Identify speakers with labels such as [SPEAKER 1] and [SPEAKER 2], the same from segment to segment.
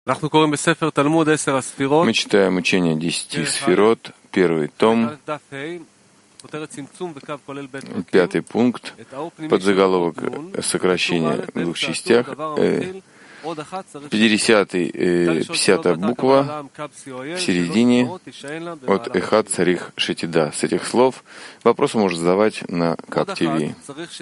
[SPEAKER 1] Мы читаем учение 10 сферот, первый том, 5 пункт, подзаголовок сокращения в двух частях, 50-я буква в середине от Эхад Царих Шетида. С этих слов вопросы можно задавать на Кап ТВ.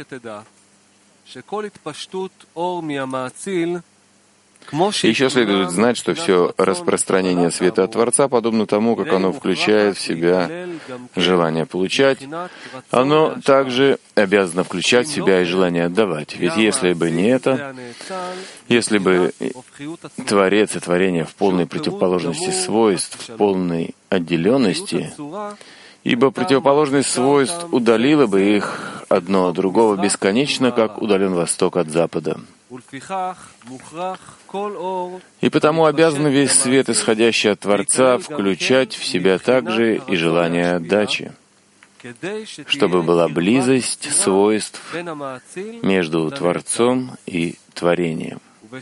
[SPEAKER 1] Еще следует знать, что все распространение света от Творца подобно тому, как оно включает в себя желание получать, оно также обязано включать в себя и желание отдавать. Ведь если бы не это, если бы Творец и творение в полной противоположности свойств, в полной отделенности, ибо противоположность свойств удалила бы их одно от другого бесконечно, как удален Восток от Запада. И потому обязан весь свет, исходящий от Творца, включать в себя также и желание отдачи, чтобы была близость свойств между Творцом и творением.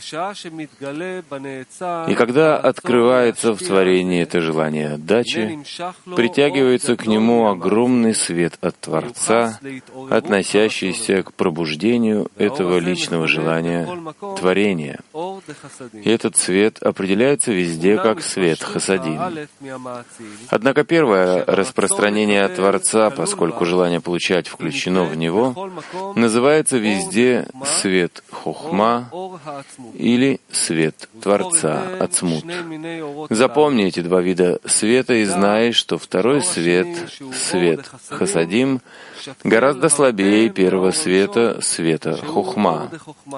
[SPEAKER 1] И когда открывается в творении это желание отдачи, притягивается к нему огромный свет от Творца, относящийся к пробуждению этого личного желания творения. И этот свет определяется везде как свет хасадим. Однако первое распространение от Творца, поскольку желание получать включено в него, называется везде свет хохма или свет Творца, ацмут. Запомни эти два вида света и знай, что второй свет, свет хасадим, гораздо слабее первого света, света хохма,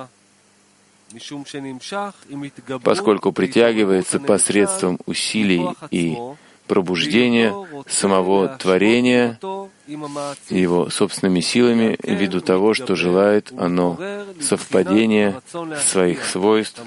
[SPEAKER 1] поскольку притягивается посредством усилий и пробуждения самого творения его собственными силами ввиду того, что желает оно совпадения своих свойств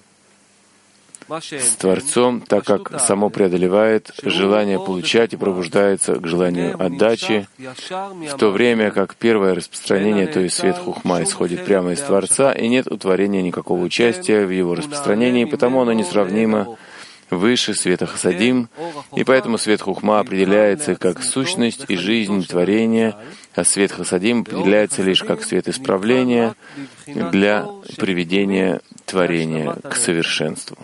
[SPEAKER 1] с Творцом, так как само преодолевает желание получать и пробуждается к желанию отдачи, в то время как первое распространение, то есть свет хухма, исходит прямо из Творца, и нет у творения никакого участия в его распространении, потому оно несравнимо выше света хасадим, и поэтому свет хухма определяется как сущность и жизнь творения, а свет хасадим определяется лишь как свет исправления для приведения творения к совершенству.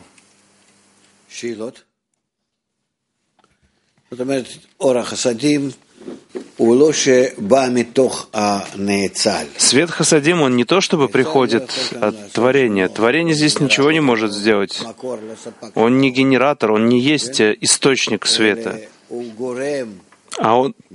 [SPEAKER 2] Свет хасадим, он не то чтобы приходит от творения. Творение здесь ничего не может сделать. Он не генератор, он не есть источник света. А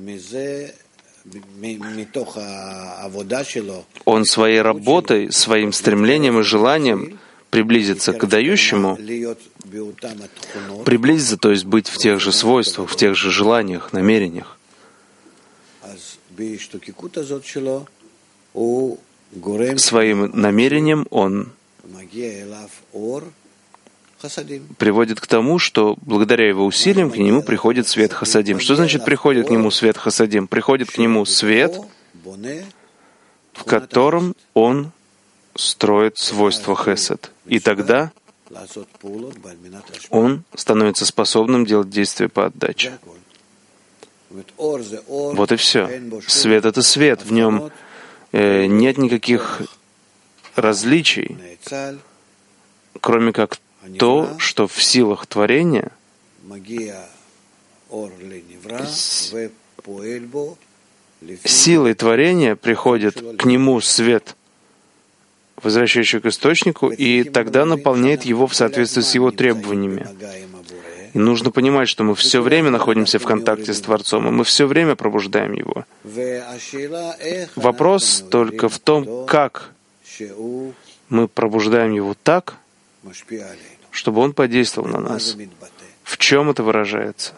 [SPEAKER 2] он своей работой, своим стремлением и желанием приблизиться к дающему, приблизиться, то есть быть в тех же свойствах, в тех же желаниях, намерениях. Своим намерением он приводит к тому, что благодаря его усилиям к нему приходит свет хасадим. Что значит приходит к нему свет хасадим? Приходит к нему свет, в котором он строит свойства хесед. И тогда он становится способным делать действия по отдаче. Вот и все. Свет — это свет. В нем нет никаких различий, кроме как то, что в силах творения силой творения приходит к нему свет, возвращающий к источнику, и тогда наполняет его в соответствии с его требованиями. И нужно понимать, что мы все время находимся в контакте с Творцом, и мы все время пробуждаем его. Вопрос только в том, как мы пробуждаем его так, чтобы он подействовал на нас. В чем это выражается?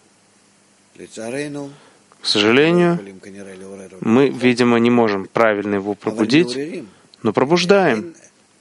[SPEAKER 2] К сожалению, мы, видимо, не можем правильно его пробудить, но пробуждаем.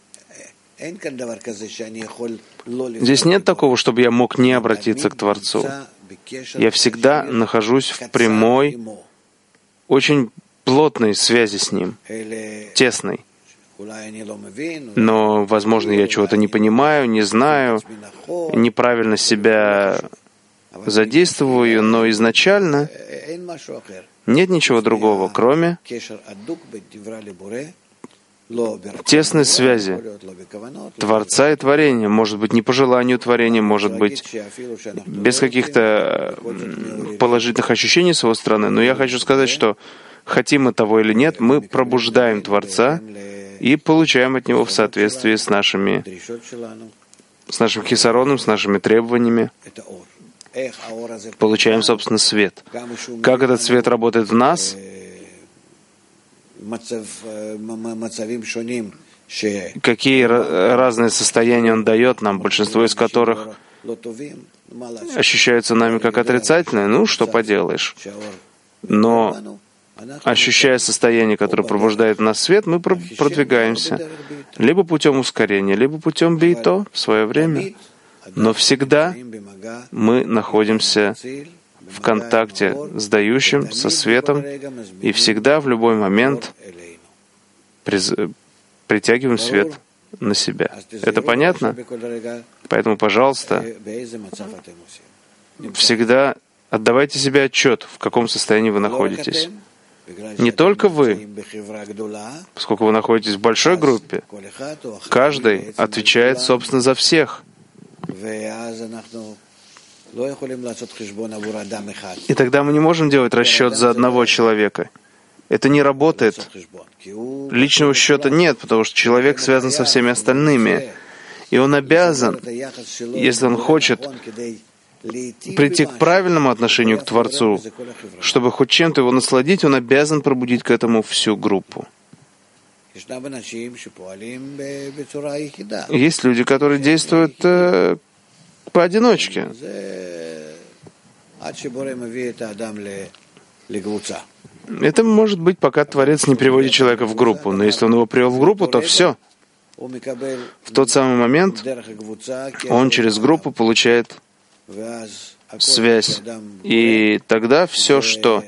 [SPEAKER 2] Здесь нет такого, чтобы я мог не обратиться к Творцу. Я всегда нахожусь в прямой, очень плотной связи с Ним, тесной. Но, возможно, я чего-то не понимаю, не знаю, неправильно себя задействую, но изначально нет ничего другого, кроме тесной связи Творца и творения. Может быть, не по желанию творения, может быть, без каких-то положительных ощущений с его стороны. Но я хочу сказать, что хотим мы того или нет, мы пробуждаем Творца и получаем от Него в соответствии с нашим хисароном, с нашими требованиями. Получаем, собственно, свет. Как этот свет работает в нас? Какие разные состояния он дает нам, большинство из которых ощущаются нами как отрицательные, ну, что поделаешь. Но, ощущая состояние, которое пробуждает в нас свет, мы продвигаемся либо путем ускорения, либо путем бейто в свое время. Но всегда мы находимся в контакте с дающим, со светом, и всегда в любой момент притягиваем свет на себя. Это понятно? Поэтому, пожалуйста, всегда отдавайте себе отчет, в каком состоянии вы находитесь. Не только вы, поскольку вы находитесь в большой группе, каждый отвечает, собственно, за всех. И тогда мы не можем делать расчет за одного человека. Это не работает. Личного счета нет, потому что человек связан со всеми остальными. И он обязан, если он хочет прийти к правильному отношению к Творцу, чтобы хоть чем-то его насладить, он обязан пробудить к этому всю группу. Есть люди, которые действуют поодиночке. Это может быть, пока Творец не приводит человека в группу. Но если он его привел в группу, то все. В тот самый момент он через группу получает связь. И тогда все, что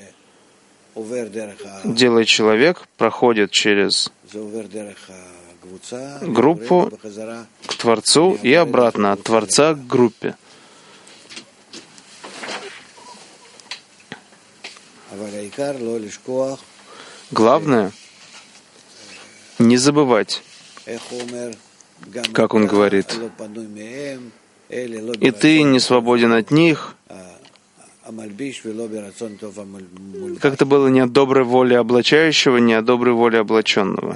[SPEAKER 2] делает человек, проходит через группу к Творцу и обратно, от Творца к группе. Главное — не забывать, как он говорит, «И ты не свободен от них». Как-то было не от доброй воли облачающего, не от доброй воли облаченного.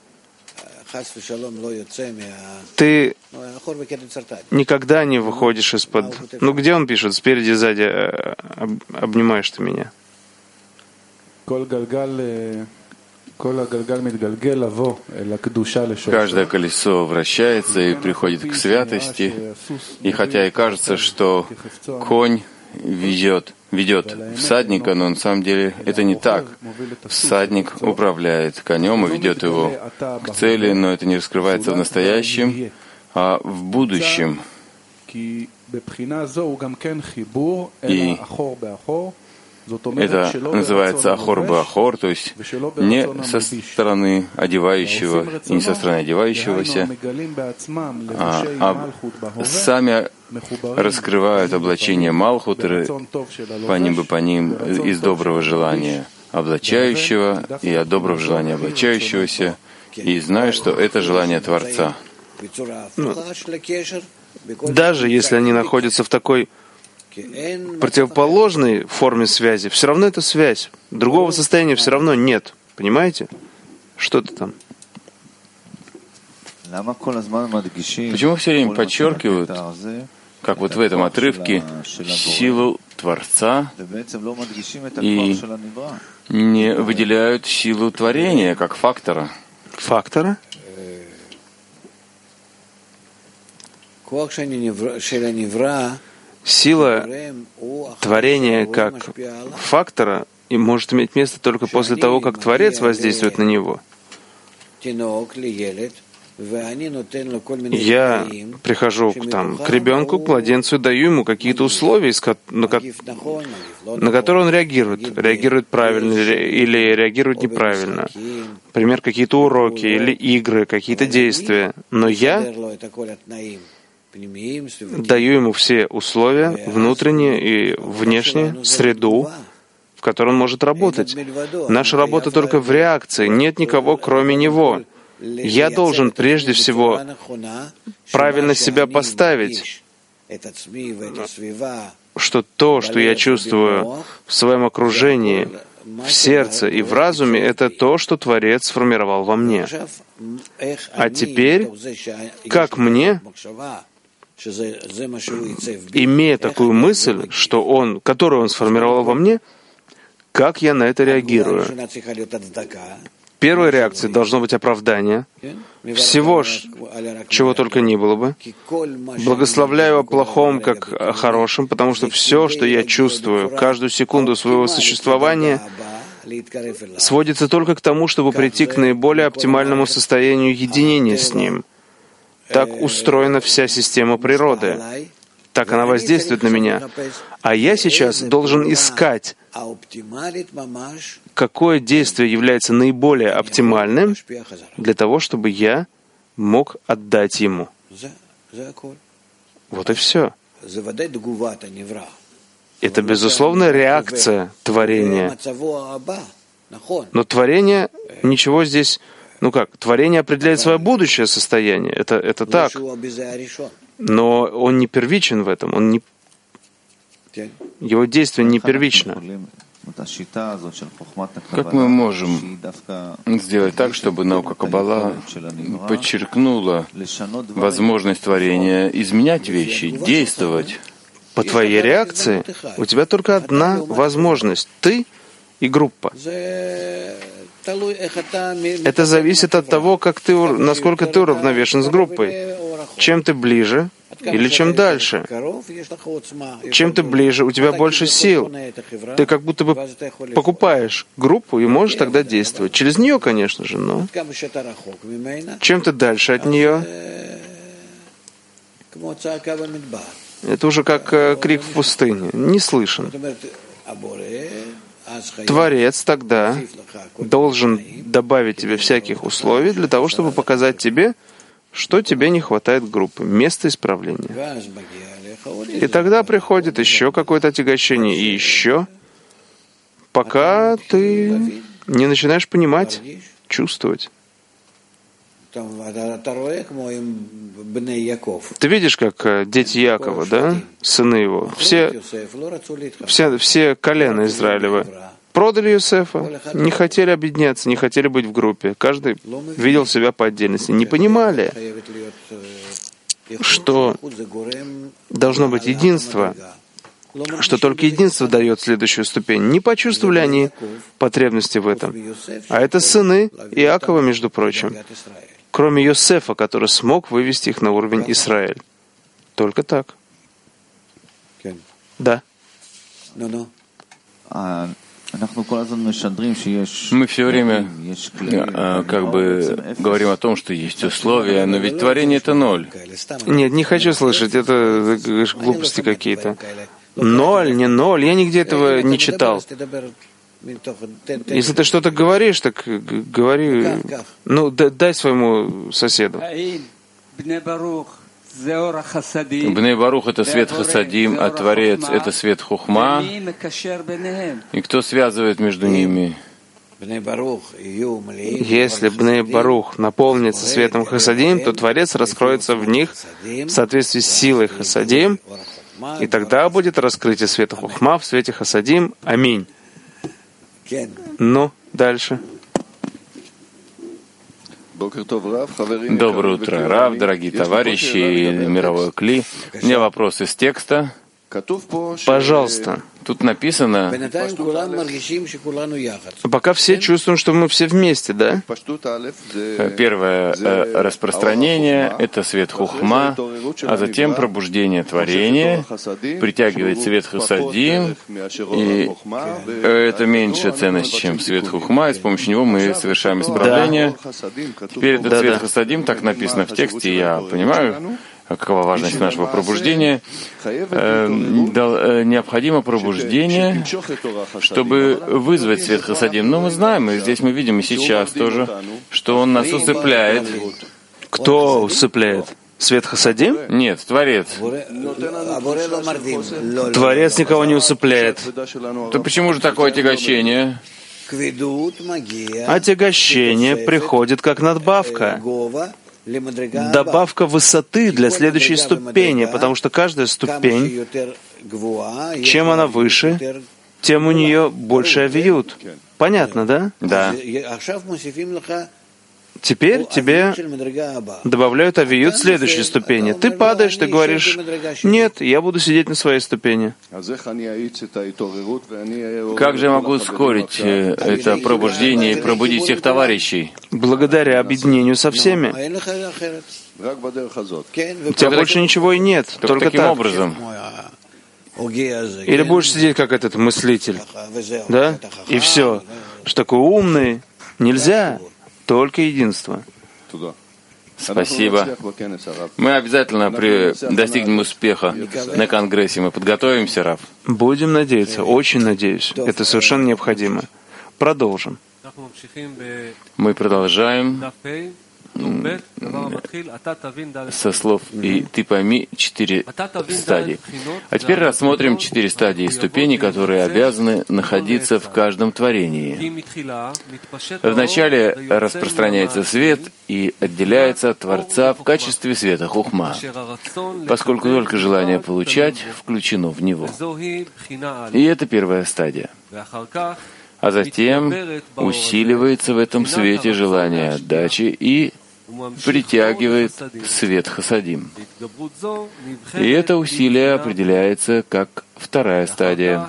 [SPEAKER 2] Ты никогда не выходишь из-под... Ну, где он пишет? Спереди, сзади обнимаешь ты меня.
[SPEAKER 1] Каждое колесо вращается и приходит к святости. И хотя и кажется, что конь ведет всадника, но на самом деле это не так. Всадник управляет конем и ведет его к цели, но это не раскрывается в настоящем, а в будущем. И это называется ахор-бе-ахор, то есть не со стороны одевающего и не со стороны одевающегося, а сами раскрывают облачение Малхут по ним из доброго желания облачающего и от доброго желания облачающегося, и знают, что это желание Творца.
[SPEAKER 2] Даже если они находятся в такой противоположной форме связи, все равно это связь. Другого состояния все равно нет. Понимаете? Что-то там.
[SPEAKER 1] Почему все время подчеркивают, как вот в этом отрывке, силу Творца и не выделяют силу творения как фактора?
[SPEAKER 2] Фактора? Сила творения как фактора и может иметь место только после того, как Творец воздействует на него. я прихожу к ребенку, к младенцу, и даю ему какие-то условия, на которые он реагирует правильно или реагирует неправильно. Например, какие-то уроки или игры, какие-то действия. Но я даю ему все условия, внутренние и внешние, среду, в которой он может работать. Наша работа только в реакции, нет никого, кроме него. Я должен прежде всего правильно себя поставить, что то, что я чувствую в своем окружении, в сердце и в разуме, это то, что Творец сформировал во мне. А теперь, как мне, имея такую мысль, которую он сформировал во мне, как я на это реагирую? Первой реакцией должно быть оправдание всего, чего только ни было бы. Благословляю о плохом как о хорошем, потому что все, что я чувствую, каждую секунду своего существования, сводится только к тому, чтобы прийти к наиболее оптимальному состоянию единения с Ним. Так устроена вся система природы. Так она воздействует на меня. А я сейчас должен искать, какое действие является наиболее оптимальным для того, чтобы я мог отдать ему. Вот и все. Это, безусловно, реакция творения. Но творение ничего здесь... Творение определяет свое будущее состояние. Это так. Но он не первичен в этом. Его действие не первично.
[SPEAKER 1] Как мы можем сделать так, чтобы наука Каббала подчеркнула возможность творения изменять вещи, действовать?
[SPEAKER 2] По твоей реакции у тебя только одна возможность — ты и группа. Это зависит от того, насколько ты уравновешен с группой. Чем ты ближе или чем дальше. Чем ты ближе, у тебя больше сил. Ты как будто бы покупаешь группу и можешь тогда действовать. Через нее, конечно же, но чем ты дальше от нее, это уже как крик в пустыне, не слышен. Творец тогда должен добавить тебе всяких условий для того, чтобы показать тебе, что тебе не хватает группы, места исправления. И тогда приходит еще какое-то отягощение, и еще, пока ты не начинаешь понимать, чувствовать. Ты видишь, как дети Якова, да, сыны его, все колена Израилева продали Йосефа, не хотели объединяться, не хотели быть в группе. Каждый видел себя по отдельности. Не понимали, что должно быть единство, что только единство дает следующую ступень. Не почувствовали они потребности в этом. А это сыны Иакова, между прочим, кроме Йосефа, который смог вывести их на уровень Израиль. Только так. Да.
[SPEAKER 1] Мы все время говорим о том, что есть условия, но ведь творение — это ноль.
[SPEAKER 2] Нет, не хочу слышать, это глупости какие-то. Ноль, не ноль, я нигде этого не читал. Если ты что-то говоришь, так говори. Дай своему соседу.
[SPEAKER 1] Бней Барух — это свет Хасадим, а Творец — это свет Хухма. И кто связывает между ними?
[SPEAKER 2] Если Бней Барух наполнится светом Хасадим, то Творец раскроется в них в соответствии с силой Хасадим, и тогда будет раскрытие света Хухма в свете Хасадим. Аминь. Дальше.
[SPEAKER 1] Доброе утро, Рав, дорогие товарищи, мировой Кли. У меня вопрос из текста.
[SPEAKER 2] Пожалуйста,
[SPEAKER 1] Тут написано,
[SPEAKER 2] пока все чувствуем, что мы все вместе, да?
[SPEAKER 1] Первое распространение — это свет хухма, а затем пробуждение творения притягивает свет хасадим, и это меньшая ценность, чем свет хухма, и с помощью него мы совершаем исправление. Теперь этот свет хасадим, так написано в тексте, я понимаю, какова важность нашего пробуждения. Необходимо пробуждение, чтобы вызвать свет хасадим. Но мы знаем, и здесь мы видим и сейчас тоже, что он нас усыпляет.
[SPEAKER 2] Кто усыпляет? Свет хасадим?
[SPEAKER 1] Нет, Творец.
[SPEAKER 2] Творец никого не усыпляет.
[SPEAKER 1] То почему же такое отягощение?
[SPEAKER 2] Отягощение приходит как надбавка. Добавка высоты для следующей ступени, потому что каждая ступень, чем она выше, тем у нее больше авиют. Понятно, да?
[SPEAKER 1] Да.
[SPEAKER 2] Теперь тебе добавляют авиют следующей ступени. Ты падаешь, ты говоришь: нет, я буду сидеть на своей ступени.
[SPEAKER 1] Как же я могу ускорить это пробуждение и пробудить всех товарищей?
[SPEAKER 2] Благодаря объединению со всеми. У тебя больше ничего и нет, только
[SPEAKER 1] таким
[SPEAKER 2] так.
[SPEAKER 1] образом.
[SPEAKER 2] Или будешь сидеть как этот мыслитель, да? И все. Что такой умный? Нельзя. Только единство.
[SPEAKER 1] Спасибо. Мы обязательно достигнем успеха на Конгрессе. Мы подготовимся, Рав.
[SPEAKER 2] Будем надеяться, очень надеюсь. Это совершенно необходимо. Продолжим.
[SPEAKER 1] Мы продолжаем со слов «И ты пойми» 4 стадии. А теперь рассмотрим 4 стадии ступеней, которые обязаны находиться в каждом творении. Вначале распространяется свет и отделяется от Творца в качестве света хухма, поскольку только желание получать включено в него. И это первая стадия. А затем усиливается в этом свете желание отдачи и притягивает свет хасадим. И это усилие определяется как вторая стадия.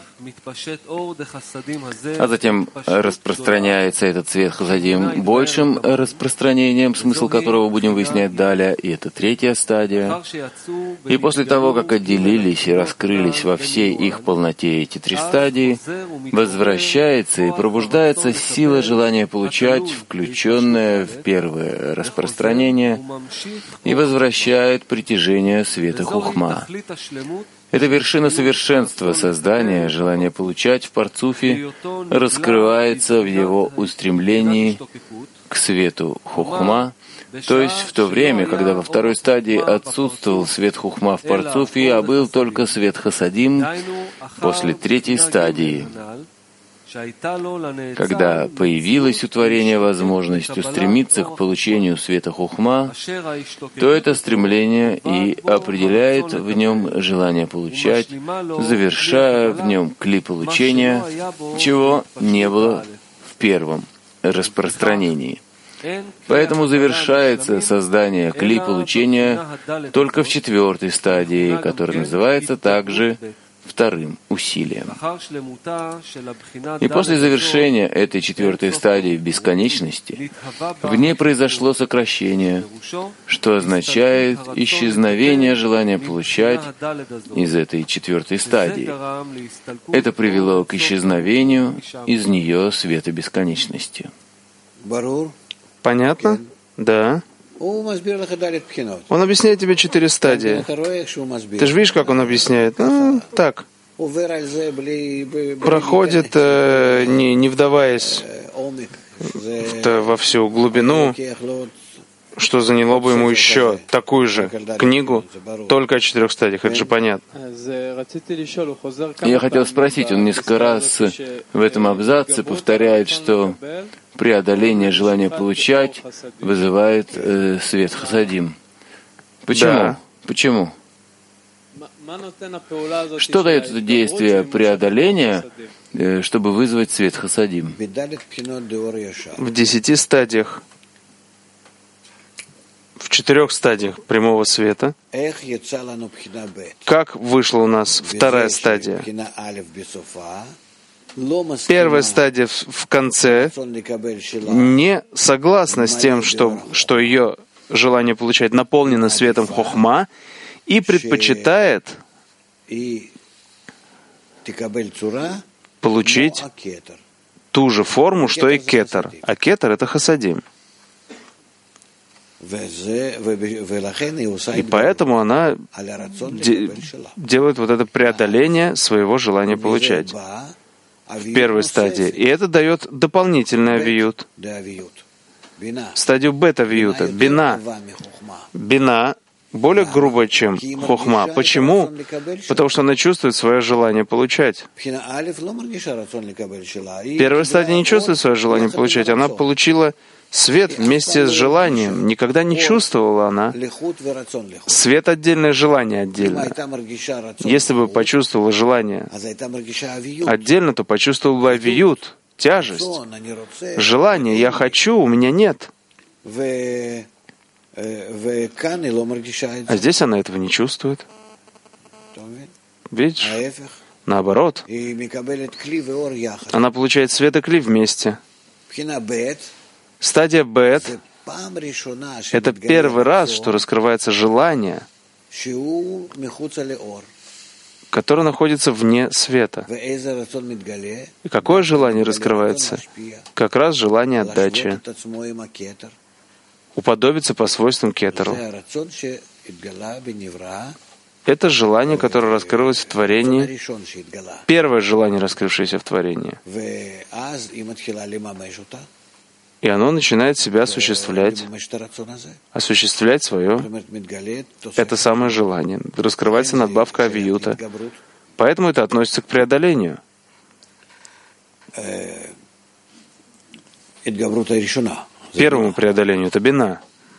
[SPEAKER 1] А затем распространяется этот свет хасадим большим распространением, смысл которого будем выяснять далее, и это третья стадия. И после того, как отделились и раскрылись во всей их полноте эти 3 стадии, возвращается и пробуждается сила желания получать, включенная в первое распространение, и возвращает притяжение света хухма. Это вершина совершенства создания, желание получать в парцуфе раскрывается в его устремлении к свету хухма, то есть в то время, когда во второй стадии отсутствовал свет хухма в парцуфе, а был только свет хасадим после третьей стадии, когда появилась у творения возможность устремиться к получению света хухма, то это стремление и определяет в нем желание получать, завершая в нем кли получения, чего не было в первом распространении. Поэтому завершается создание кли получения только в 4-й стадии, которая называется также вторым усилием. И после завершения этой 4-й стадии в бесконечности в ней произошло сокращение, что означает исчезновение желания получать из этой 4-й стадии. Это привело к исчезновению из нее света бесконечности.
[SPEAKER 2] Понятно? Да. Он объясняет тебе 4 стадии. Ты же видишь, как он объясняет? Так. Проходит, не вдаваясь во всю глубину, что заняло бы ему еще такую же книгу, только о 4 стадиях. Это же понятно.
[SPEAKER 1] Я хотел спросить, он несколько раз в этом абзаце повторяет, что преодоление желания получать вызывает свет хасадим. Почему?
[SPEAKER 2] Да.
[SPEAKER 1] Почему? Что дает это действие преодоления, чтобы вызвать свет хасадим?
[SPEAKER 2] В 10 стадиях. В 4 стадиях прямого света. Как вышла у нас вторая стадия? Первая стадия в конце не согласна с тем, что ее желание получать наполнено светом хохма, и предпочитает получить ту же форму, что и кетер. А кетер — это хасадим. И поэтому она делает вот это преодоление своего желания получать в первой стадии. И это дает дополнительный авиют. Стадию бета-авиюта. Бина. Бина более грубая, чем хохма. Почему? Потому что она чувствует свое желание получать. Первая стадия не чувствует свое желание получать. Она получила свет вместе с желанием. Никогда не чувствовала она свет отдельное, желание отдельно. Если бы почувствовала желание отдельно, то почувствовала бы авиют, тяжесть, желание. Я хочу, у меня нет. А здесь она этого не чувствует. Видишь? Наоборот. Она получает свет и кли вместе. Стадия бет — это первый раз, что раскрывается желание, которое находится вне света. И какое желание раскрывается? Как раз желание отдачи. Уподобиться по свойствам кетеру. Это желание, которое раскрылось в творении, первое желание, раскрывшееся в творении. И оно начинает себя осуществлять свое, это самое желание. Раскрывается надбавка авиюта. Поэтому это относится к преодолению. Первому преодолению — это бина.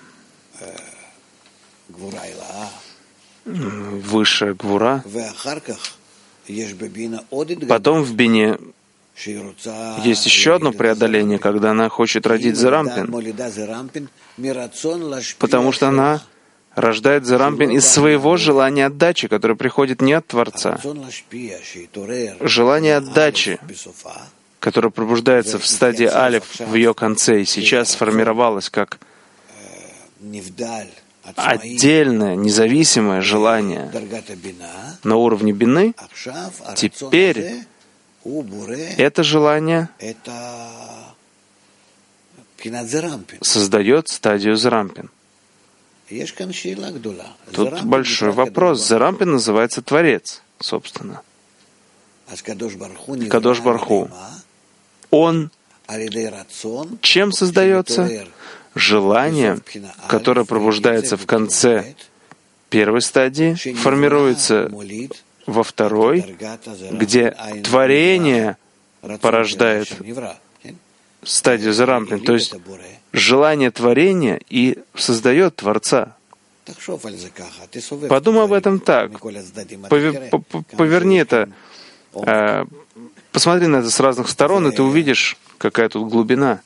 [SPEAKER 2] Высшая гвура. Потом в бине есть еще одно преодоление, когда она хочет родить зерампин, потому что она рождает зерампин из своего желания отдачи, которое приходит не от Творца. Желание отдачи, которое пробуждается в стадии алеф в ее конце и сейчас сформировалось как отдельное, независимое желание на уровне бины, теперь это желание создает стадию зерампин. Тут большой вопрос. Зерампин называется Творец, собственно. Кадош Барху. Он чем создается? Желание, которое пробуждается в конце первой стадии, формируется во второй, где творение порождает стадию зерампин, то есть желание творения и создает Творца. Подумай об этом так. Поверни это, посмотри на это с разных сторон, и ты увидишь, какая тут глубина.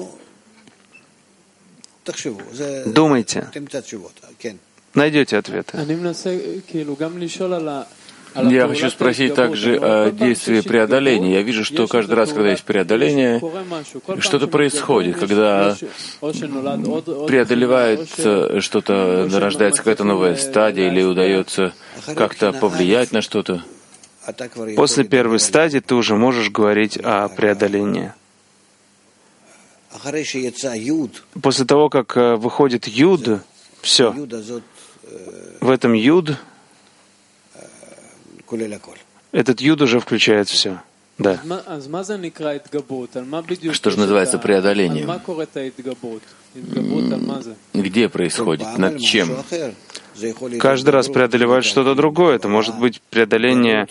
[SPEAKER 2] Думайте. Найдете ответы.
[SPEAKER 1] Я хочу спросить также о действии преодоления. Я вижу, что каждый раз, когда есть преодоление, что-то происходит, когда преодолевается что-то, рождается какая-то новая стадия или удается как-то повлиять на что-то.
[SPEAKER 2] После первой стадии ты уже можешь говорить о преодолении. После того, как выходит юд, все. В этом юд, этот юд уже включает все. Да.
[SPEAKER 1] Что же называется преодолением? Где происходит? Над чем?
[SPEAKER 2] Каждый раз преодолевает что-то другое. Это может быть преодоление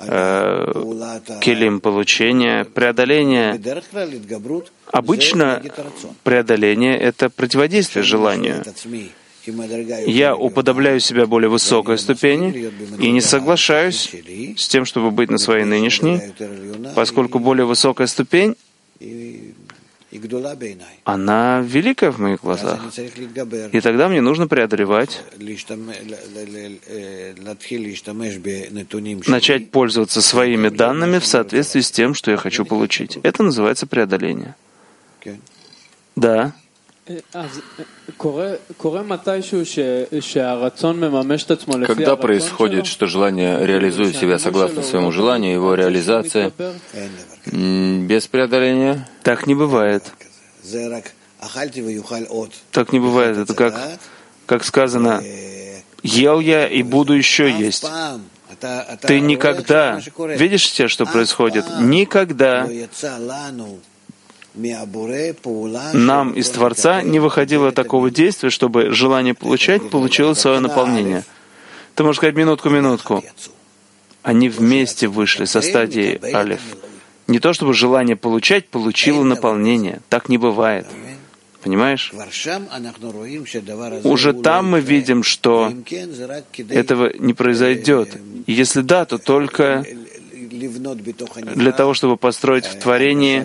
[SPEAKER 2] келим получения, преодоление. Обычно преодоление — это противодействие желанию. Я уподобляю себя более высокой ступени и не соглашаюсь с тем, чтобы быть на своей нынешней, поскольку более высокая ступень она великая в моих глазах. И тогда мне нужно преодолевать, начать пользоваться своими данными в соответствии с тем, что я хочу получить. Это называется преодоление. Да.
[SPEAKER 1] Когда происходит, что желание реализует себя согласно своему желанию, его реализация без преодоления?
[SPEAKER 2] Так не бывает. Так не бывает. Это как сказано, ел я и буду еще есть. Ты никогда, видишь все, что происходит? Никогда нам из Творца не выходило такого действия, чтобы желание получать получило свое наполнение. Ты можешь сказать минутку. Они вместе вышли со стадии Алеф. Не то, чтобы желание получать получило наполнение. Так не бывает. Понимаешь? Уже там мы видим, что этого не произойдет. И если да, то только для того, чтобы построить в творении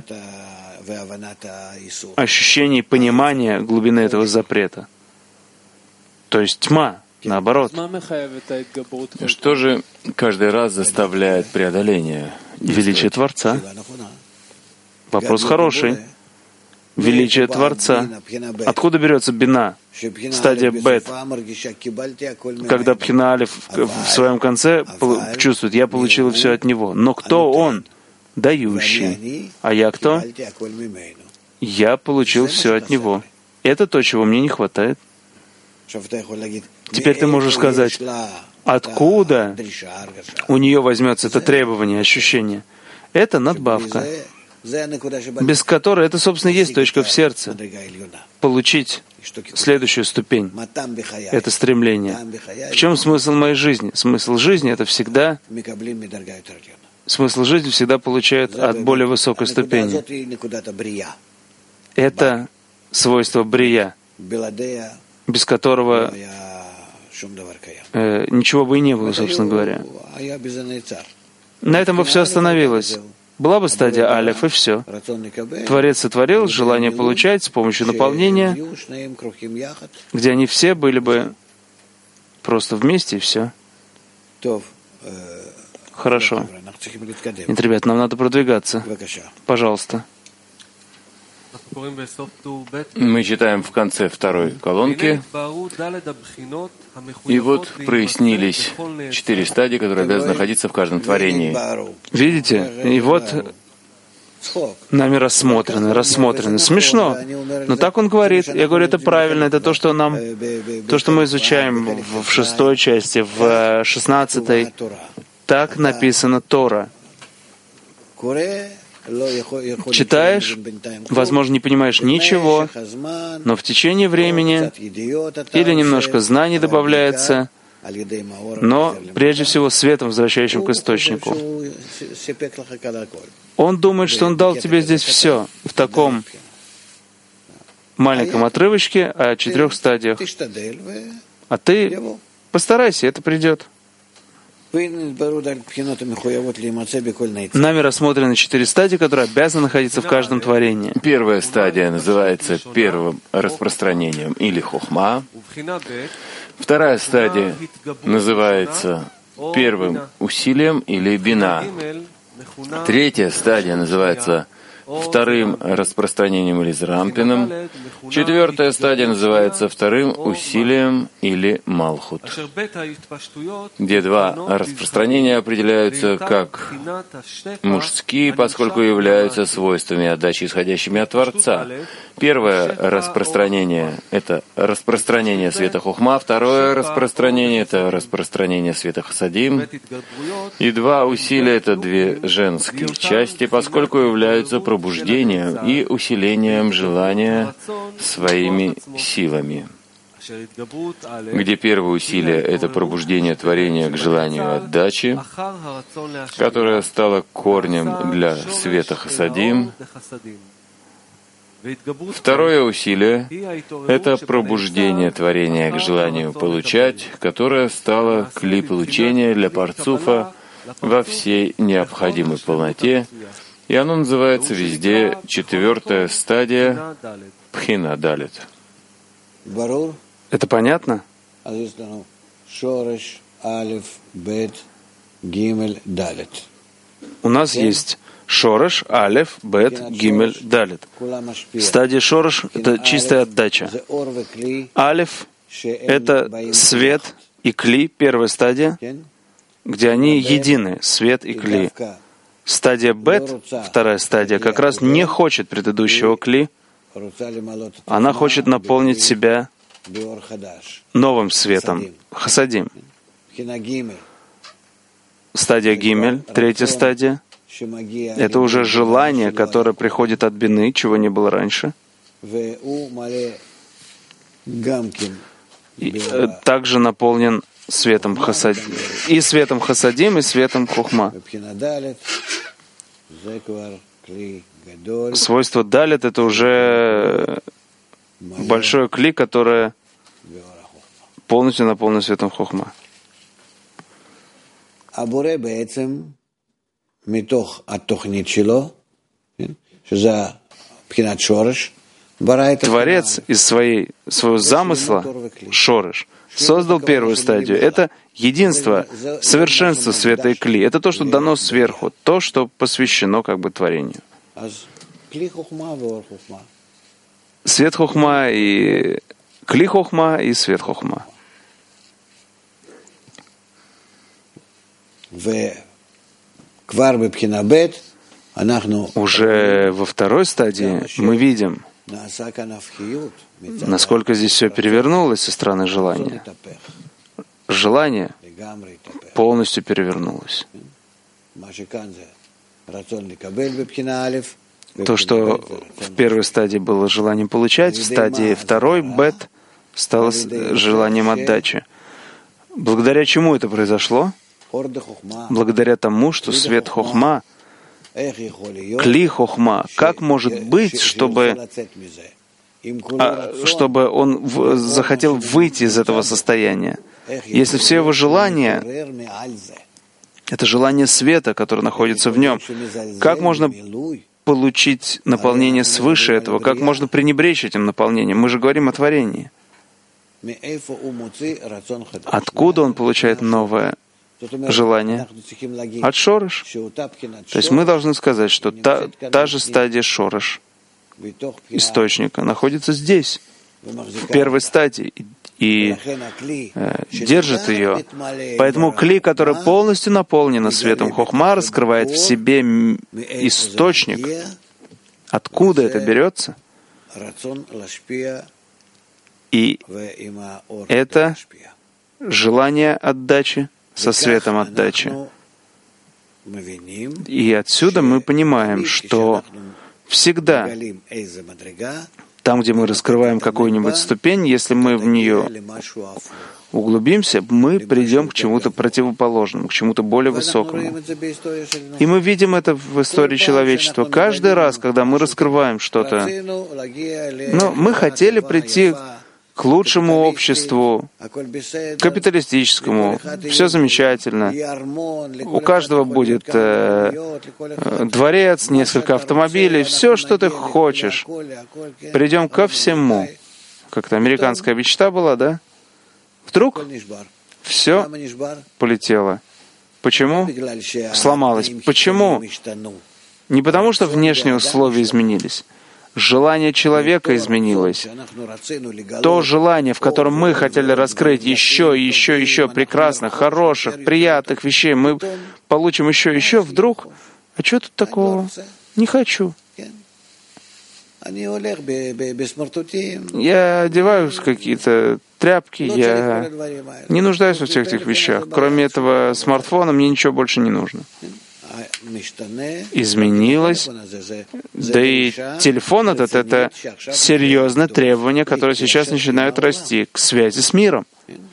[SPEAKER 2] ощущение и понимание глубины этого запрета. То есть тьма, наоборот.
[SPEAKER 1] Что же каждый раз заставляет преодоление?
[SPEAKER 2] Величие Творца. Вопрос хороший. Величие Творца. Откуда берется бина? Стадия бет. Когда пхина алеф в своем конце чувствует, я получил все от него. Но кто он? Дающий. А я кто? Я получил все от него. Это то, чего мне не хватает. Теперь ты можешь сказать, откуда у нее возьмется это требование, ощущение? Это надбавка, без которой это, собственно, есть точка в сердце. Получить следующую ступень. Это стремление. В чем смысл моей жизни? Смысл жизни — это всегда... Смысл жизни всегда получает от более высокой ступени. Это свойство брия, без которого ничего бы и не было, собственно говоря. На этом бы все остановилось. Была бы стадия алеф, и все. Творец сотворил желание получать с помощью наполнения, где они все были бы просто вместе, и все. Хорошо. Нет, ребят, нам надо продвигаться. Пожалуйста.
[SPEAKER 1] Мы читаем в конце второй колонки. И вот прояснились 4 стадии, которые обязаны находиться в каждом творении.
[SPEAKER 2] Видите? И вот нами рассмотрены. Смешно. Но так он говорит. Я говорю, это правильно. Это то, что мы изучаем в 6 части, в 16. Так написано Тора. Читаешь, возможно, не понимаешь ничего, но в течение времени или немножко знаний добавляется, но прежде всего светом, возвращающим к источнику. Он думает, что он дал тебе здесь все в таком маленьком отрывочке о 4 стадиях. А ты постарайся, это придет. Нами рассмотрены 4 стадии, которые обязаны находиться в каждом творении.
[SPEAKER 1] Первая стадия называется первым распространением или хохма. Вторая стадия называется первым усилием или бина. Третья стадия называется вторым распространением или зрампином. 4-я стадия называется вторым усилием или малхут, где 2 распространения определяются как мужские, поскольку являются свойствами отдачи, исходящими от Творца. Первое распространение — это распространение света хохма, второе распространение — это распространение света хасадим, и 2 усилия — это 2 женские части, поскольку являются пробуждением и усилением желания своими силами, где первое усилие — это пробуждение творения к желанию отдачи, которое стало корнем для света хасадим. Второе усилие — это пробуждение творения к желанию получать, которое стало кли получения для парцуфа во всей необходимой полноте И оно называется везде 4-я стадия Пхина Далит.
[SPEAKER 2] Это понятно? У нас есть Шореш, Алеф, Бет, Гимель, Далит. Стадия Шореш — это чистая отдача. Алеф — это свет и кли, первая стадия, где они едины, свет и кли. Стадия Бет, вторая стадия, как раз не хочет предыдущего кли. Она хочет наполнить себя новым светом, хасадим. Стадия Гимель, третья стадия, это уже желание, которое приходит от бины, чего не было раньше. И также наполнен светом хасадим, и светом хасадим, и светом хохма. Свойство далит — это уже большое кли, которое полностью наполнено светом хохма. Творец из своего замысла, Шореш, создал первую стадию. Это единство, совершенство света и кли. Это то, что дано сверху, то, что посвящено как бы творению. Свет хохма и кли хохма и свет хохма. Уже во второй стадии мы видим, насколько здесь все перевернулось со стороны желания. Желание полностью перевернулось. То, что в первой стадии было желанием получать, в стадии второй, бет, стало желанием отдачи. Благодаря чему это произошло? Благодаря тому, что свет хохма, кли хохма, как может быть, чтобы он захотел выйти из этого состояния? Если все его желания — это желание света, которое находится в нем, как можно получить наполнение свыше этого? Как можно пренебречь этим наполнением? Мы же говорим о творении. Откуда он получает новое желание? От Шореш. То есть мы должны сказать, что та же стадия Шореш, источника, находится здесь, в первой стадии, и держит ее. Поэтому кли, которая полностью наполнена светом хохма, раскрывает в себе источник. Откуда это берется? И это желание отдачи со светом отдачи. И отсюда мы понимаем, что всегда там, где мы раскрываем какую-нибудь ступень, если мы в нее углубимся, мы придем к чему-то противоположному, к чему-то более высокому. И мы видим это в истории человечества. Каждый раз, когда мы раскрываем что-то, мы хотели прийти к лучшему обществу, капиталистическому. Все замечательно. У каждого будет дворец, несколько автомобилей, все, что ты хочешь. Придем ко всему. Как-то американская мечта была, да? Вдруг все полетело. Почему? Сломалось. Почему? Не потому, что внешние условия изменились. Желание человека изменилось. То желание, в котором мы хотели раскрыть еще и еще и еще прекрасных, хороших, приятных вещей, мы получим еще и еще, вдруг, а что тут такого? Не хочу. Я одеваюсь в какие-то тряпки, я не нуждаюсь во всех этих вещах. Кроме этого смартфона мне ничего больше не нужно. Изменилось, да и телефон этот — это серьезное требование, которое сейчас начинает расти к связи с миром.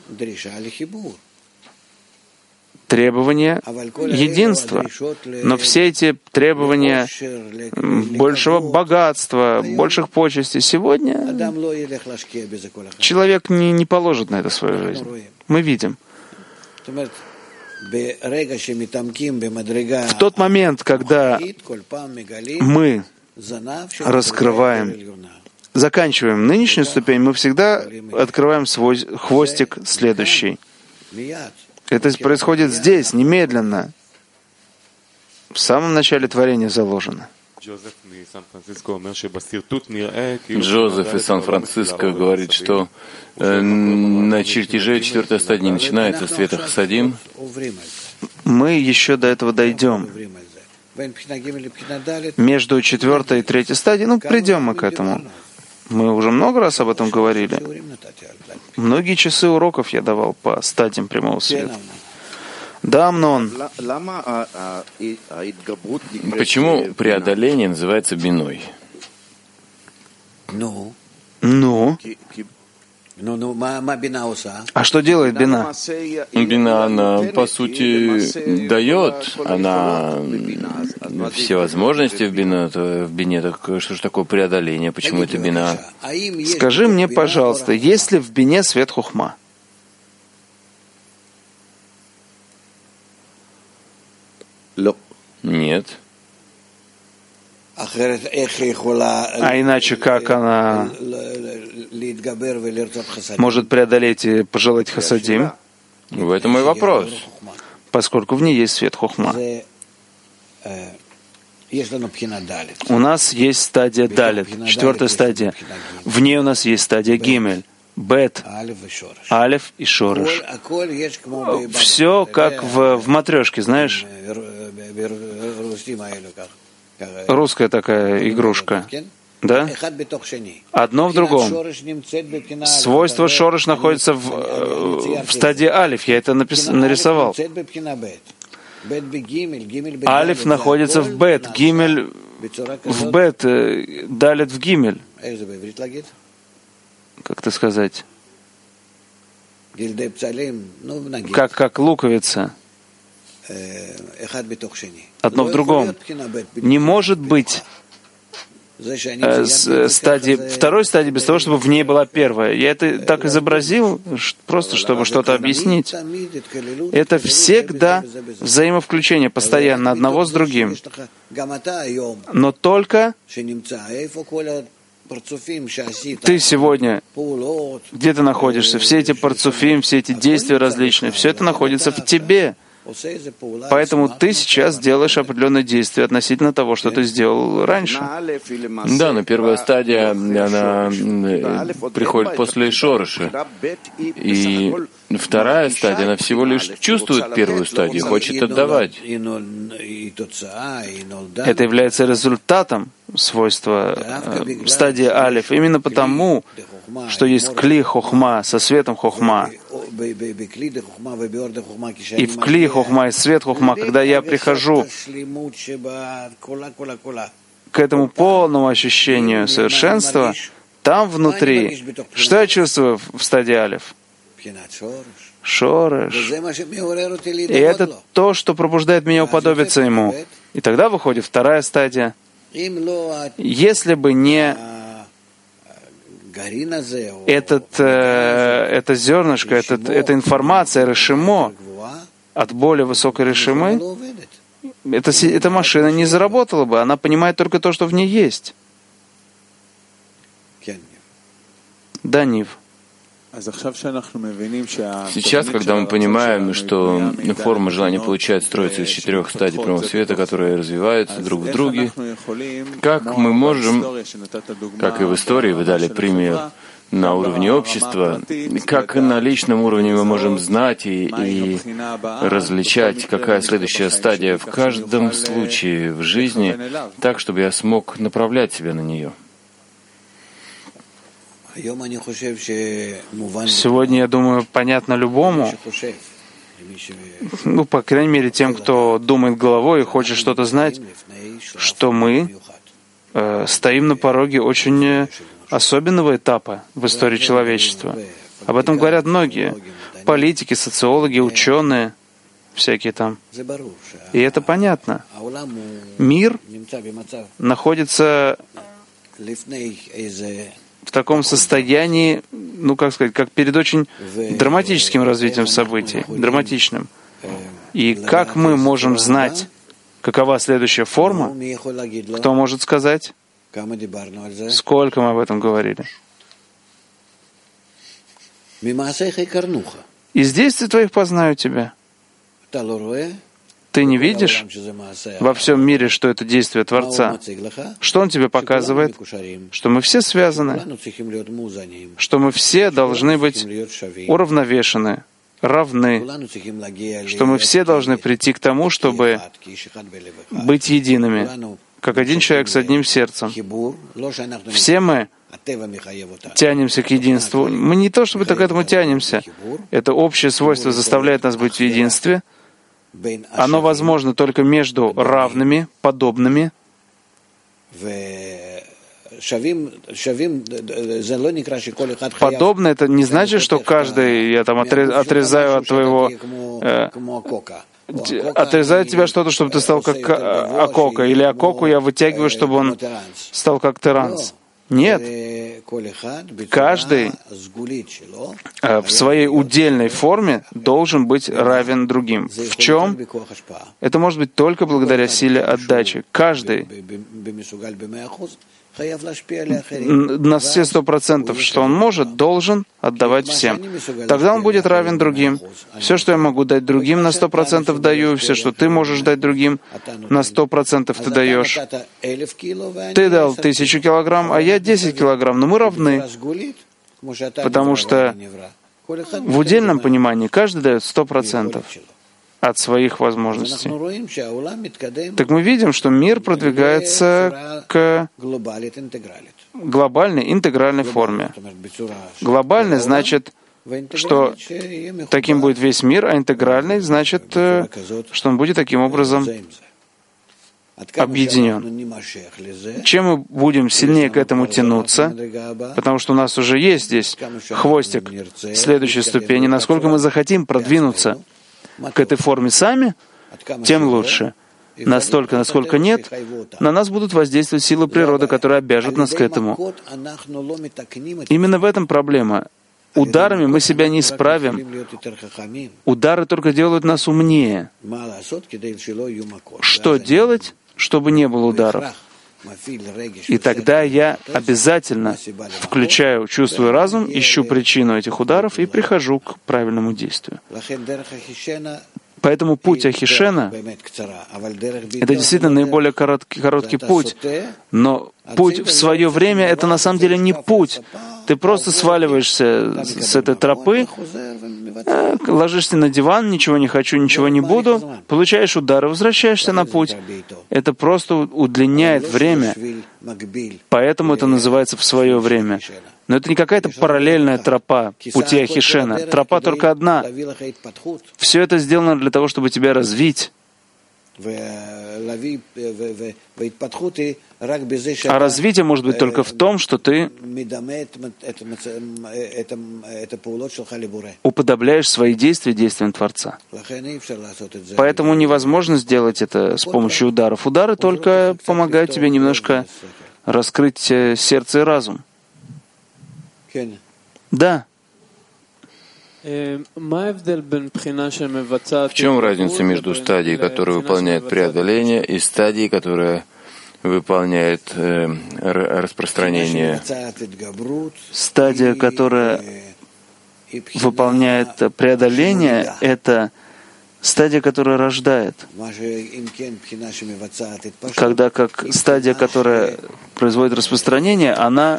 [SPEAKER 2] Требования единства. Но все эти требования большего богатства, больших почестей сегодня человек не положит на это свою жизнь. Мы видим. В тот момент, когда мы заканчиваем нынешнюю ступень, мы всегда открываем свой хвостик следующий. Это происходит здесь, немедленно. В самом начале творения заложено.
[SPEAKER 1] Джозеф из Сан-Франциско говорит, что на чертеже 4-й стадии начинается света Хасадим.
[SPEAKER 2] Мы еще до этого дойдем. Между 4-й и 3-й стадией, придем мы к этому. Мы уже много раз об этом говорили. Многие часы уроков я давал по стадиям прямого света. Да, Амнон.
[SPEAKER 1] Почему преодоление называется биной?
[SPEAKER 2] А что делает бина?
[SPEAKER 1] Бина, она, по сути, дает, она все возможности в бине. Так что же такое преодоление? Почему это бина?
[SPEAKER 2] Скажи мне, пожалуйста, есть ли в бине свет хухма?
[SPEAKER 1] Нет.
[SPEAKER 2] А иначе как она может преодолеть и пожелать хасадим?
[SPEAKER 1] В этом мой вопрос.
[SPEAKER 2] Поскольку в ней есть свет хухма. У нас есть стадия далит, 4-я стадия. В ней у нас есть стадия гимель, бет, алеф и шореш. Все как в матрешке, знаешь? Русская такая игрушка. Да? Одно в другом. Свойство шореш находится в стадии алиф. Я это нарисовал. Алиф находится в бет, гимель в бет, далит в гимель. Как это сказать? Как луковица. Одно в другом. Не может быть второй стадии без того, чтобы в ней была первая. Я это так изобразил, просто чтобы что-то объяснить. Это всегда взаимовключение постоянно одного с другим. Но только ты сегодня, где ты находишься, все эти парцуфим, все эти действия различные, все это находится в тебе. Поэтому ты сейчас делаешь определенные действия относительно того, что ты сделал раньше.
[SPEAKER 1] Да, но первая стадия, она приходит после шороша. И вторая стадия, она всего лишь чувствует первую стадию, хочет отдавать.
[SPEAKER 2] Это является результатом свойства стадии алиф, именно потому, что есть кли хохма со светом хохма. И в кли хохма и свет хохма, когда я прихожу к этому полному ощущению совершенства, там внутри, что я чувствую в стадии алиф? Шореш. И это то, что пробуждает меня уподобиться ему. И тогда выходит вторая стадия. Если бы не это зернышко, эта информация решимо от более высокой решимы, эта машина не заработала бы. Она понимает только то, что в ней есть. Да, Нив.
[SPEAKER 1] Сейчас, когда мы понимаем, что форма желания получает строится из 4 стадий прямого света, которые развиваются друг в друге, как мы можем, как и в истории вы дали пример, на уровне общества, как на личном уровне мы можем знать и различать, какая следующая стадия в каждом случае в жизни, так, чтобы я смог направлять себя на нее.
[SPEAKER 2] Сегодня, я думаю, понятно любому, по крайней мере, тем, кто думает головой и хочет что-то знать, что мы стоим на пороге очень особенного этапа в истории человечества. Об этом говорят многие политики, социологи, ученые, всякие там. И это понятно. Мир находится в таком состоянии, как перед очень драматическим развитием событий, драматичным. И как мы можем знать, какова следующая форма? Кто может сказать? Сколько мы об этом говорили? Из действий твоих познаю тебя. Ты не видишь во всем мире, что это действие Творца? Что Он тебе показывает? Что мы все связаны, что мы все должны быть уравновешены, равны, что мы все должны прийти к тому, чтобы быть едиными, как один человек с одним сердцем. Все мы тянемся к единству. Мы не то чтобы к этому тянемся. Это общее свойство заставляет нас быть в единстве. Оно возможно только между равными, подобными. Подобно это не значит, что каждый, я там отрезаю от твоего, отрезаю от тебя что-то, чтобы ты стал как Акока, или Акоку я вытягиваю, чтобы он стал как Теранс. Нет. Каждый в своей удельной форме должен быть равен другим. В чем? Это может быть только благодаря силе отдачи. Каждый на все 100%, что он может, должен отдавать всем. Тогда он будет равен другим. Все, что я могу дать другим, на 100% даю. Все, что ты можешь дать другим, на 100% ты даешь. Ты дал 1000 килограмм, а я 10 килограмм, но мы равны. Потому что в удельном понимании каждый дает 100% от своих возможностей. Так мы видим, что мир продвигается к глобальной интегральной форме. Глобальный значит, что таким будет весь мир, а интегральный значит, что он будет таким образом объединен. Чем мы будем сильнее к этому тянуться, потому что у нас уже есть здесь хвостик следующей ступени, насколько мы захотим продвинуться к этой форме сами, тем лучше. Настолько, насколько нет, на нас будут воздействовать силы природы, которые обяжут нас к этому. Именно в этом проблема. Ударами мы себя не исправим. Удары только делают нас умнее. Что делать, чтобы не было ударов? И тогда я обязательно включаю чувство и разум, ищу причину этих ударов и прихожу к правильному действию. Поэтому путь Ахишена — это действительно наиболее короткий путь, но путь в свое время — это на самом деле не путь. Ты просто сваливаешься с этой тропы, ложишься на диван, ничего не хочу, ничего не буду, получаешь удар и возвращаешься на путь. Это просто удлиняет время, поэтому это называется в свое время. Но это не какая-то параллельная тропа пути Ахишена. Тропа только одна. Все это сделано для того, чтобы тебя развить. А развитие может быть только в том, что ты уподобляешь свои действия действиям Творца. Поэтому невозможно сделать это с помощью ударов. Удары только помогают тебе немножко раскрыть сердце и разум. Да.
[SPEAKER 1] В чем разница между стадией, которая выполняет преодоление, и стадией, которая выполняет распространение?
[SPEAKER 2] Стадия, которая выполняет преодоление, это стадия, которая рождает. Когда как стадия, которая производит распространение, она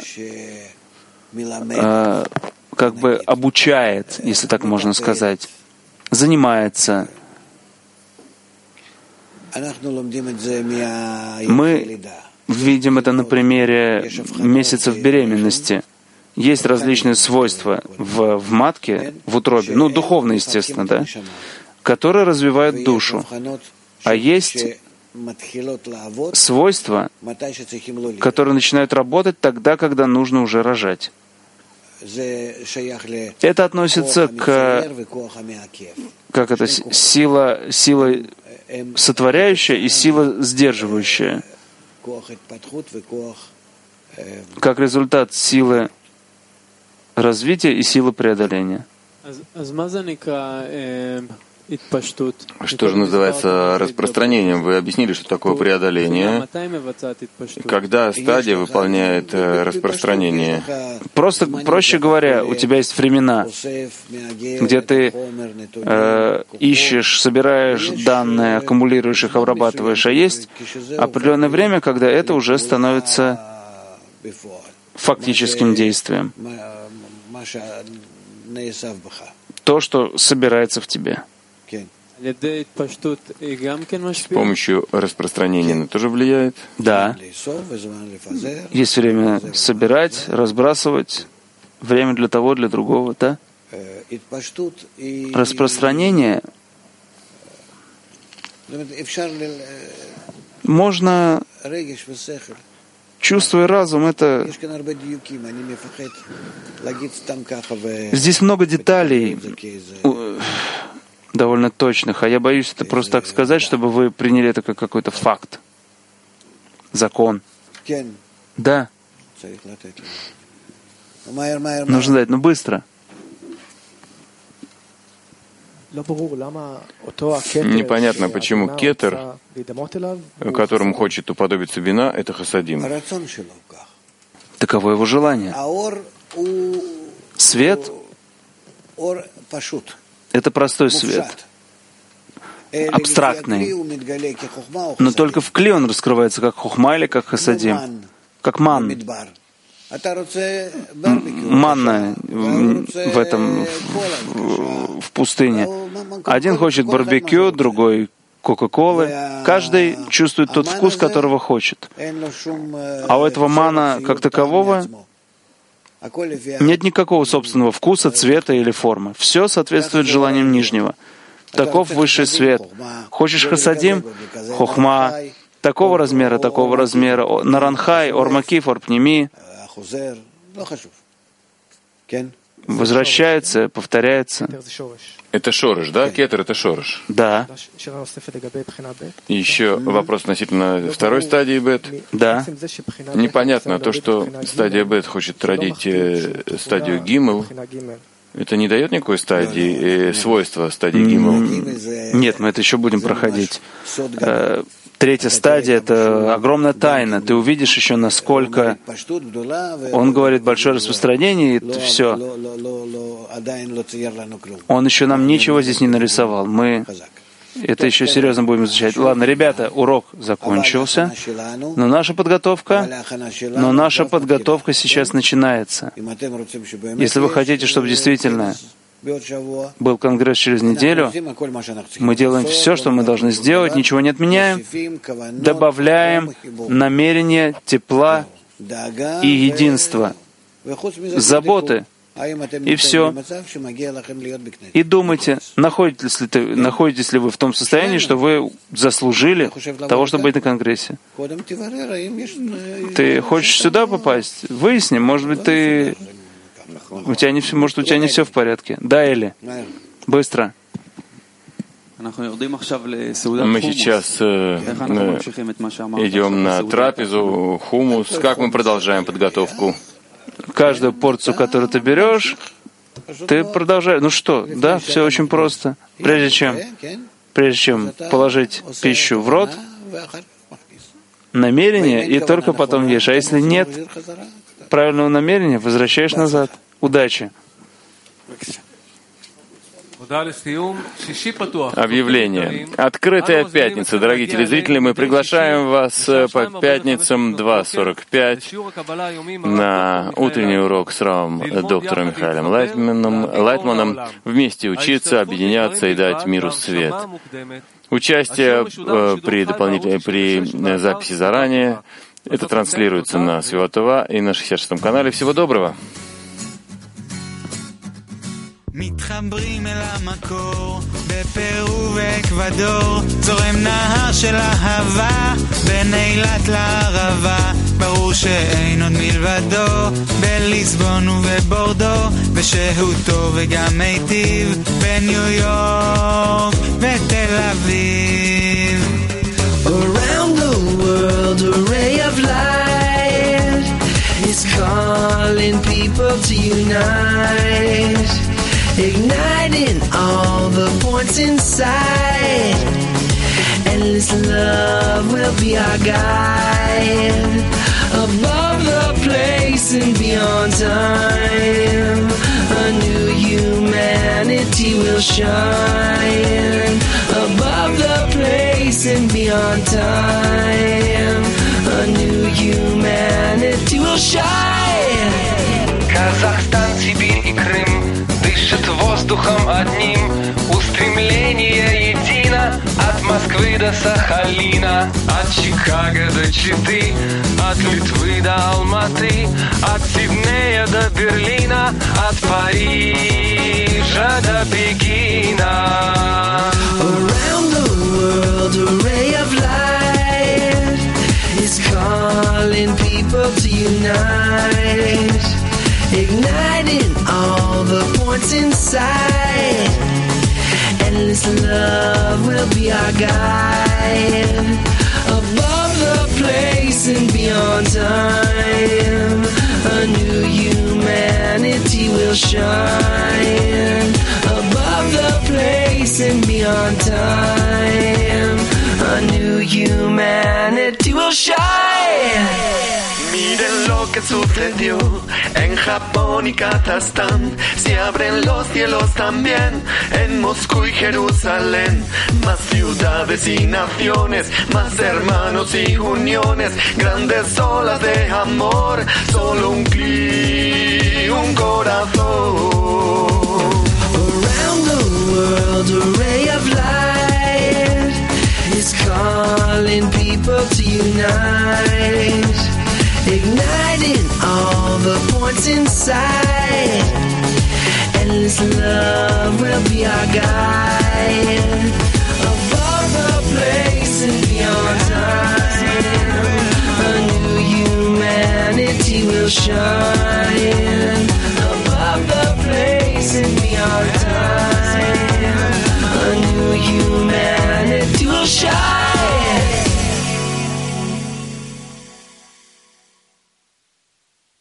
[SPEAKER 2] как бы обучает, если так можно сказать, занимается. Мы видим это на примере месяцев беременности. Есть различные свойства в матке, в утробе, духовные, естественно, да, которые развивают душу. А есть свойства, которые начинают работать тогда, когда нужно уже рожать. Это относится к сила сотворяющая и сила сдерживающая. Как результат силы развития и силы преодоления.
[SPEAKER 1] Что же называется распространением? Вы объяснили, что такое преодоление. Когда стадия выполняет распространение?
[SPEAKER 2] Просто, проще говоря, у тебя есть времена, где ты ищешь, собираешь данные, аккумулируешь их, обрабатываешь, а есть определенное время, когда это уже становится фактическим действием. То, что собирается в тебе.
[SPEAKER 1] С помощью распространения это тоже влияет?
[SPEAKER 2] Да. Есть время собирать, разбрасывать, время для того, для другого, да? Распространение можно, чувство и разум, это... Здесь много деталей, довольно точных, а я боюсь это просто так сказать, чтобы вы приняли это как какой-то факт, закон. Да. Нужно дать, но быстро.
[SPEAKER 1] Непонятно, почему кетер, которому хочет уподобиться бина, это хасадим.
[SPEAKER 2] Таково его желание. Свет — это простой свет, абстрактный. Но только в кли он раскрывается как хухма или как хасадим, как ман. Манна в пустыне. Один хочет барбекю, другой Кока-Колы. Каждый чувствует тот вкус, которого хочет. А у этого мана как такового нет никакого собственного вкуса, цвета или формы. Все соответствует желаниям нижнего. Таков высший свет. Хочешь хасадим? Хохма. Такого размера. Наранхай, ормакиф, орпними. Возвращается, повторяется.
[SPEAKER 1] Это шорыш, да? Кетер — это шорыш.
[SPEAKER 2] Да.
[SPEAKER 1] И еще вопрос относительно второй стадии бет.
[SPEAKER 2] Да.
[SPEAKER 1] Непонятно, то, что стадия бет хочет родить стадию гимел, это не дает никакой стадии, свойства стадии гимел?
[SPEAKER 2] Нет, мы это еще будем проходить. Третья стадия — это огромная тайна. Ты увидишь еще, насколько он говорит большое распространение, и все. Он еще нам ничего здесь не нарисовал. Мы это еще серьезно будем изучать. Ладно, ребята, урок закончился, но наша подготовка сейчас начинается. Если вы хотите, чтобы действительно был конгресс через неделю, мы делаем все, что мы должны сделать, ничего не отменяем, добавляем намерение, тепла и единства, заботы, и все. И думайте, находитесь ли вы в том состоянии, что вы заслужили того, чтобы быть на конгрессе. Ты хочешь сюда попасть? Выясни, может быть, у тебя не все в порядке. Да, Эли? Быстро.
[SPEAKER 1] Мы сейчас идем на трапезу, хумус. Как мы продолжаем подготовку?
[SPEAKER 2] Каждую порцию, которую ты берешь, ты продолжаешь. Ну что, да, все очень просто. Прежде чем положить пищу в рот, намерение, и только потом ешь. А если нет правильного намерения, возвращаешь назад. Удачи.
[SPEAKER 1] Объявление. Открытая пятница. Дорогие телезрители, мы приглашаем вас по пятницам 2:45 на утренний урок с равом доктором Михаилом Лайтманом. Вместе учиться, объединяться и дать миру свет. Участие при записи заранее. Это транслируется на Свиватова и на 66-м канале. Всего доброго!
[SPEAKER 3] מתחברים אל המקור בפרו ואקוודור זורם נהר של אהבה בין אילת לערבה ברור שאין עוד מלבדו בליסבון ובבורדו ושהותו וגם מיטיב בניו יורק ותל אביב Around the world a ray of light is calling people to unite igniting all the points inside. Endless love will be our guide, above the place and beyond time. A new humanity will shine, above the place and beyond time. A new humanity will shine.
[SPEAKER 4] Казахстан, Сибирь и Крым дышат воздухом одним. Устремление едино от Москвы до Сахалина, от Чикаго до Читы, от Литвы до Алматы, от Сиднея до Берлина, от Парижа до Пекина.
[SPEAKER 3] Around the world, a ray of light is calling people to unite, igniting all the points inside. Endless love will be our guide, above the place and beyond time. A new humanity will shine, above the place and beyond time. A new humanity will shine.
[SPEAKER 4] Miren lo que sucedió en Japón y Kazajstán. Se abren los cielos también en Moscú y Jerusalén. Más ciudades y naciones, más hermanos y uniones. Grandes olas de amor, solo un clic, un corazón.
[SPEAKER 3] Around the world, a ray of light is calling people to unite, igniting all the points inside. Endless love will be our guide, above the place and beyond time. A new humanity will shine, above the place and beyond time.